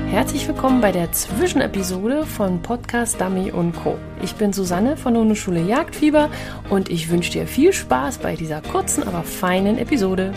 Herzlich willkommen bei der Zwischenepisode von Podcast Dummy & Co. Ich bin Susanne von der Hundeschule Jagdfieber und ich wünsche dir viel Spaß bei dieser kurzen, aber feinen Episode.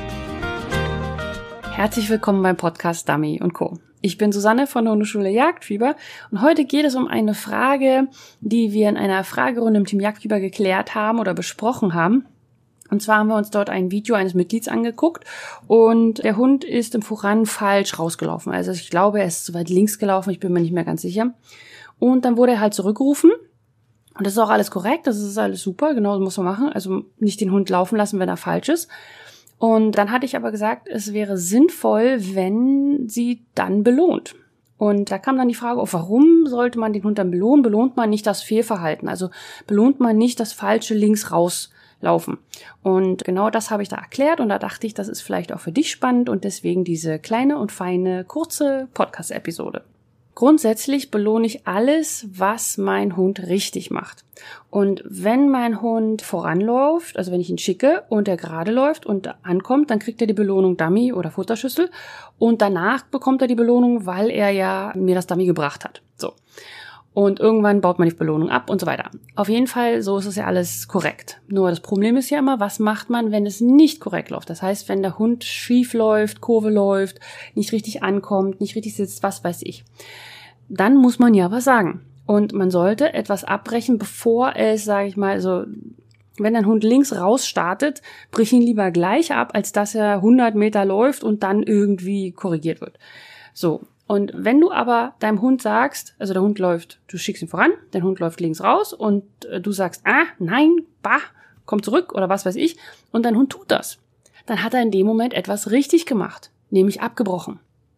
Herzlich willkommen beim Podcast Dummy & Co. Ich bin Susanne von der Hundeschule Jagdfieber und heute geht es um eine Frage, die wir in einer Fragerunde im Team Jagdfieber geklärt haben oder besprochen haben. Und zwar haben wir uns dort ein Video eines Mitglieds angeguckt und der Hund ist im Voran falsch rausgelaufen. Also ich glaube, er ist zu weit links gelaufen, ich bin mir nicht mehr ganz sicher. Und dann wurde er halt zurückgerufen und das ist auch alles korrekt, das ist alles super, genau so muss man machen. Also nicht den Hund laufen lassen, wenn er falsch ist. Und dann hatte ich aber gesagt, es wäre sinnvoll, wenn sie dann belohnt. Und da kam dann die Frage, warum sollte man den Hund dann belohnen? Belohnt man nicht das Fehlverhalten? Also belohnt man nicht das falsche links rauslaufen? Und genau das habe ich da erklärt und da dachte ich, das ist vielleicht auch für dich spannend und deswegen diese kleine und feine, kurze Podcast-Episode. Grundsätzlich belohne ich alles, was mein Hund richtig macht. Und wenn mein Hund voranläuft, also wenn ich ihn schicke und er gerade läuft und ankommt, dann kriegt er die Belohnung Dummy oder Futterschüssel und danach bekommt er die Belohnung, weil er ja mir das Dummy gebracht hat. So. Und irgendwann baut man die Belohnung ab und so weiter. Auf jeden Fall, so ist es ja alles korrekt. Nur das Problem ist ja immer, was macht man, wenn es nicht korrekt läuft? Das heißt, wenn der Hund schief läuft, Kurve läuft, nicht richtig ankommt, nicht richtig sitzt, was weiß ich. Dann muss man ja was sagen. Und man sollte etwas abbrechen, bevor es, sage ich mal, also wenn ein Hund links raus startet, brich ihn lieber gleich ab, als dass er 100 Meter läuft und dann irgendwie korrigiert wird. So. Und wenn du aber deinem Hund sagst, also der Hund läuft, du schickst ihn voran, der Hund läuft links raus und du sagst, nein, komm zurück oder was weiß ich, und dein Hund tut das, dann hat er in dem Moment etwas richtig gemacht, nämlich abgebrochen.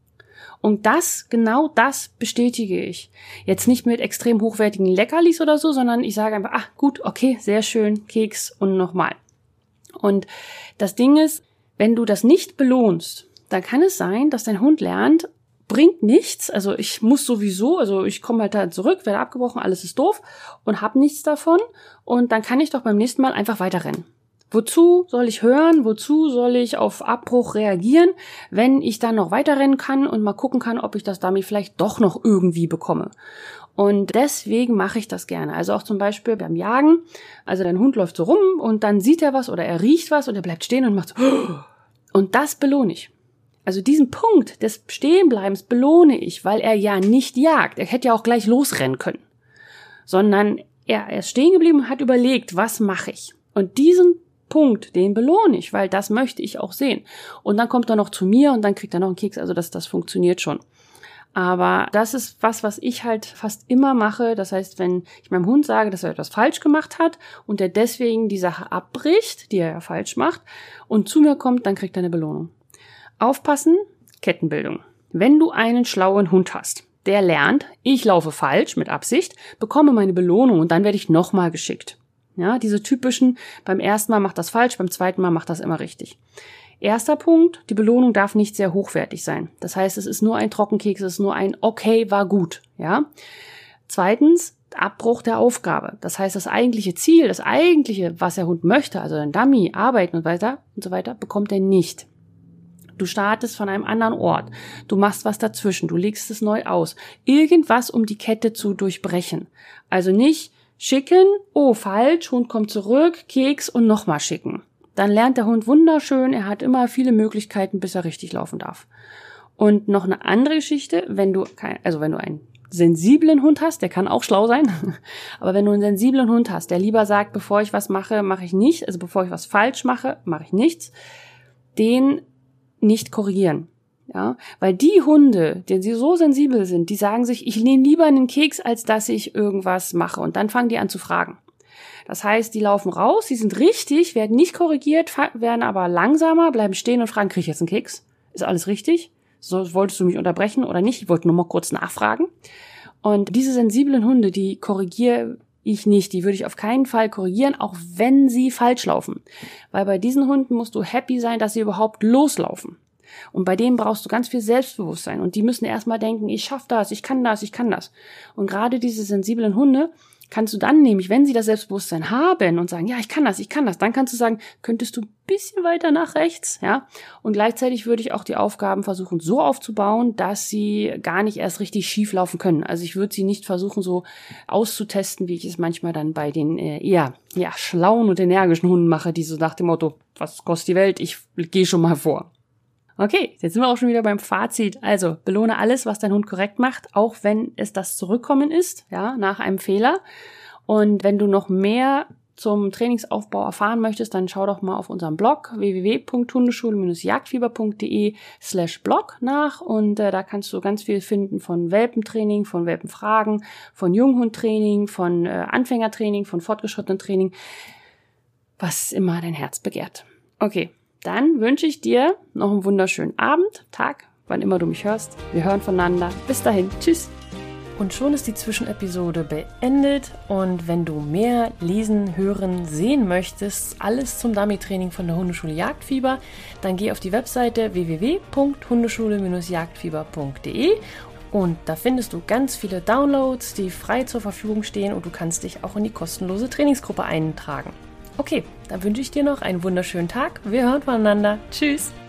Und genau das bestätige ich. Jetzt nicht mit extrem hochwertigen Leckerlis oder so, sondern ich sage einfach, gut, okay, sehr schön, Keks und nochmal. Und das Ding ist, wenn du das nicht belohnst, dann kann es sein, dass dein Hund lernt, bringt nichts, also ich muss sowieso, also ich komme halt da zurück, werde abgebrochen, alles ist doof und habe nichts davon und dann kann ich doch beim nächsten Mal einfach weiterrennen. Wozu soll ich hören, wozu soll ich auf Abbruch reagieren, wenn ich dann noch weiterrennen kann und mal gucken kann, ob ich das Dummy vielleicht doch noch irgendwie bekomme. Und deswegen mache ich das gerne. Also auch zum Beispiel beim Jagen, also dein Hund läuft so rum und dann sieht er was oder er riecht was und er bleibt stehen und macht so und das belohne ich. Also diesen Punkt des Stehenbleibens belohne ich, weil er ja nicht jagt. Er hätte ja auch gleich losrennen können. Sondern er ist stehen geblieben und hat überlegt, was mache ich? Und diesen Punkt, den belohne ich, weil das möchte ich auch sehen. Und dann kommt er noch zu mir und dann kriegt er noch einen Keks. Also das funktioniert schon. Aber das ist was ich halt fast immer mache. Das heißt, wenn ich meinem Hund sage, dass er etwas falsch gemacht hat und er deswegen die Sache abbricht, die er ja falsch macht, und zu mir kommt, dann kriegt er eine Belohnung. Aufpassen, Kettenbildung. Wenn du einen schlauen Hund hast, der lernt, ich laufe falsch mit Absicht, bekomme meine Belohnung und dann werde ich nochmal geschickt. Ja, diese typischen, beim ersten Mal macht das falsch, beim zweiten Mal macht das immer richtig. Erster Punkt, die Belohnung darf nicht sehr hochwertig sein. Das heißt, es ist nur ein Trockenkeks, es ist nur ein okay, war gut. Ja. Zweitens, Abbruch der Aufgabe. Das heißt, das eigentliche Ziel, das eigentliche, was der Hund möchte, also ein Dummy, Arbeiten und so weiter, bekommt er nicht. Du startest von einem anderen Ort. Du machst was dazwischen. Du legst es neu aus. Irgendwas, um die Kette zu durchbrechen. Also nicht schicken, falsch, Hund kommt zurück, Keks und nochmal schicken. Dann lernt der Hund wunderschön. Er hat immer viele Möglichkeiten, bis er richtig laufen darf. Und noch eine andere Geschichte, wenn du einen sensiblen Hund hast, der kann auch schlau sein, aber wenn du einen sensiblen Hund hast, der lieber sagt, bevor ich was mache, mache ich nicht, also bevor ich was falsch mache, mache ich nichts, den nicht korrigieren, ja, weil die Hunde, die so sensibel sind, die sagen sich, ich nehme lieber einen Keks, als dass ich irgendwas mache und dann fangen die an zu fragen. Das heißt, die laufen raus, die sind richtig, werden nicht korrigiert, werden aber langsamer, bleiben stehen und fragen, kriege ich jetzt einen Keks? Ist alles richtig? So, wolltest du mich unterbrechen oder nicht? Ich wollte nur mal kurz nachfragen. Und diese sensiblen Hunde, die korrigiere ich nicht, die würde ich auf keinen Fall korrigieren, auch wenn sie falsch laufen. Weil bei diesen Hunden musst du happy sein, dass sie überhaupt loslaufen. Und bei denen brauchst du ganz viel Selbstbewusstsein. Und die müssen erstmal denken, ich schaffe das, ich kann das, ich kann das. Und gerade diese sensiblen Hunde kannst du dann nämlich, wenn sie das Selbstbewusstsein haben und sagen, ja, ich kann das, dann kannst du sagen, könntest du ein bisschen weiter nach rechts, ja? Und gleichzeitig würde ich auch die Aufgaben versuchen so aufzubauen, dass sie gar nicht erst richtig schief laufen können. Also ich würde sie nicht versuchen so auszutesten, wie ich es manchmal dann bei den eher schlauen und energischen Hunden mache, die so nach dem Motto, was kostet die Welt, ich gehe schon mal vor. Okay, jetzt sind wir auch schon wieder beim Fazit. Also, belohne alles, was dein Hund korrekt macht, auch wenn es das Zurückkommen ist, ja, nach einem Fehler. Und wenn du noch mehr zum Trainingsaufbau erfahren möchtest, dann schau doch mal auf unserem Blog www.hundeschule-jagdfieber.de/blog nach und da kannst du ganz viel finden von Welpentraining, von Welpenfragen, von Junghundtraining, von Anfängertraining, von fortgeschrittenen Training, was immer dein Herz begehrt. Okay. Dann wünsche ich dir noch einen wunderschönen Abend, Tag, wann immer du mich hörst. Wir hören voneinander. Bis dahin. Tschüss. Und schon ist die Zwischenepisode beendet. Und wenn du mehr lesen, hören, sehen möchtest, alles zum Dummy-Training von der Hundeschule Jagdfieber, dann geh auf die Webseite www.hundeschule-jagdfieber.de und da findest du ganz viele Downloads, die frei zur Verfügung stehen und du kannst dich auch in die kostenlose Trainingsgruppe eintragen. Okay, dann wünsche ich dir noch einen wunderschönen Tag. Wir hören voneinander. Tschüss!